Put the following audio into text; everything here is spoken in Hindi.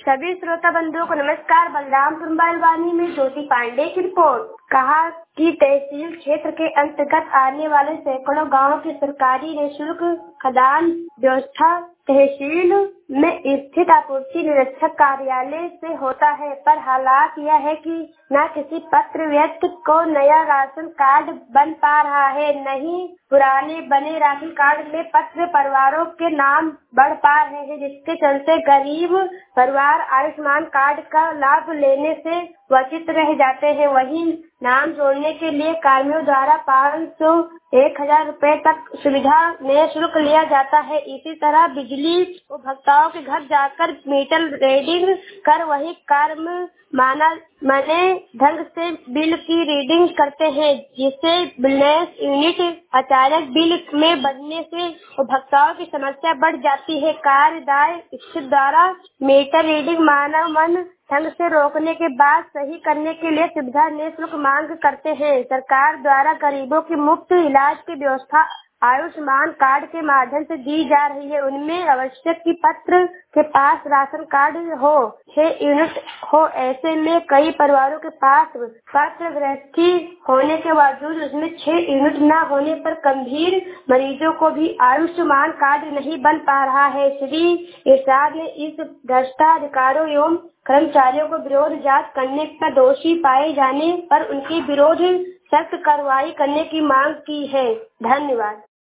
सभी श्रोता बंधुओं को नमस्कार। बलरामपुर बालवानी में ज्योति पांडे की रिपोर्ट। कहा कि तहसील क्षेत्र के अंतर्गत आने वाले सैकड़ों गांवों की सरकारी निःशुल्क खदान व्यवस्था तहसील में स्थित आपूर्ति निरीक्षक कार्यालय से होता है, पर हालात यह है कि न किसी पात्र व्यक्ति को नया राशन कार्ड बन पा रहा है, न ही पुराने बने राशन कार्ड में पात्र परिवारों के नाम बढ़ पा रहे हैं, जिसके चलते गरीब परिवार आयुष्मान कार्ड का लाभ लेने से वंचित रह जाते हैं। वहीं नाम जोड़ने के लिए कर्मियों द्वारा 500 1000 रुपए तक सुविधा में शुल्क लिया जाता है। इसी तरह बिजली उपभोक्ताओं के घर जाकर मीटर रीडिंग कर वही कर्म माने ढंग से बिल की रीडिंग करते हैं, जिससे बिजनेस यूनिट अचानक बिल में बढ़ने से उपभोक्ताओं की समस्या बढ़ जाती है। कार्यदाय स्थित द्वारा मीटर रीडिंग मानव मन ढंग से रोकने के बाद सही करने के लिए सुविधा निःशुल्क मांग करते हैं। सरकार द्वारा गरीबों की मुफ्त इलाज की व्यवस्था आयुष्मान कार्ड के माध्यम से दी जा रही है। उनमें आवश्यक कि पात्र के पास राशन कार्ड हो, 6 यूनिट हो। ऐसे में कई परिवारों के पास पात्र गृहस्थी होने के बावजूद उसमें 6 यूनिट न होने पर गंभीर मरीजों को भी आयुष्मान कार्ड नहीं बन पा रहा है। श्री इरशाद ने इस भ्रष्टाधिकारियों एवं कर्मचारियों को विरोध जांच करने पर दोषी पाए जाने पर उनके विरोध सख्त कार्रवाई करने की मांग की है। धन्यवाद।